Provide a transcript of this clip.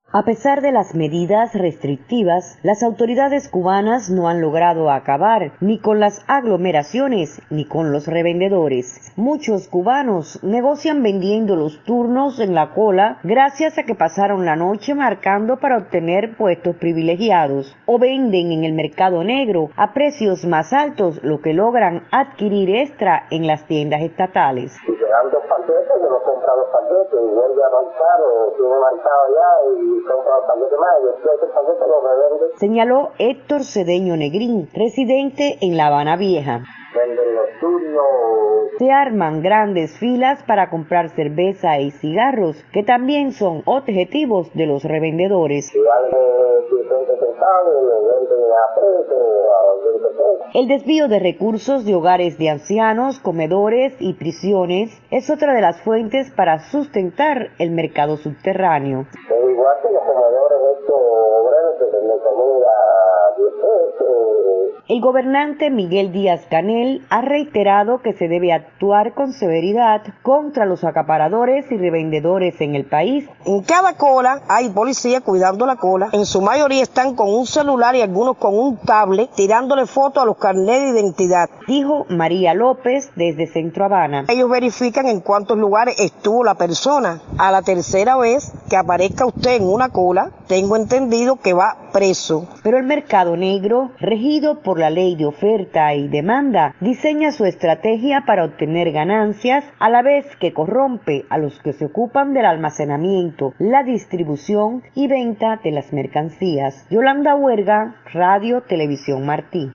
A pesar de las medidas restrictivas, las autoridades cubanas no han logrado acabar ni con las aglomeraciones ni con los revendedores. Muchos cubanos negocian vendiendo los turnos en la cola gracias a que pasaron la noche marcando para obtener puestos privilegiados, o venden en el mercado negro a precios más altos lo que logran adquirir extra en las tiendas estatales. Si te dan 2 paquetes, yo no compro 2 paquetes y vuelve a marcar o tiene marcado ya y señaló Héctor Cedeño Negrín, residente en La Habana Vieja. Se arman grandes filas para comprar cerveza y cigarros, que también son objetivos de los revendedores. El desvío de recursos de hogares de ancianos, comedores y prisiones es otra de las fuentes para sustentar el mercado subterráneo. Igual que los comedores estos obreros que venden comida a 10 pesos. El gobernante Miguel Díaz-Canel ha reiterado que se debe actuar con severidad contra los acaparadores y revendedores en el país. En cada cola hay policía cuidando la cola. En su mayoría están con un celular y algunos con un tablet tirándole fotos a los carnets de identidad. Dijo María López desde Centro Habana. Ellos verifican en cuántos lugares estuvo la persona. A la tercera vez que aparezca usted en una cola, tengo entendido que va preso. Pero el mercado negro, regido por la ley de oferta y demanda, diseña su estrategia para obtener ganancias a la vez que corrompe a los que se ocupan del almacenamiento, la distribución y venta de las mercancías. Yolanda Huerga, Radio Televisión Martí.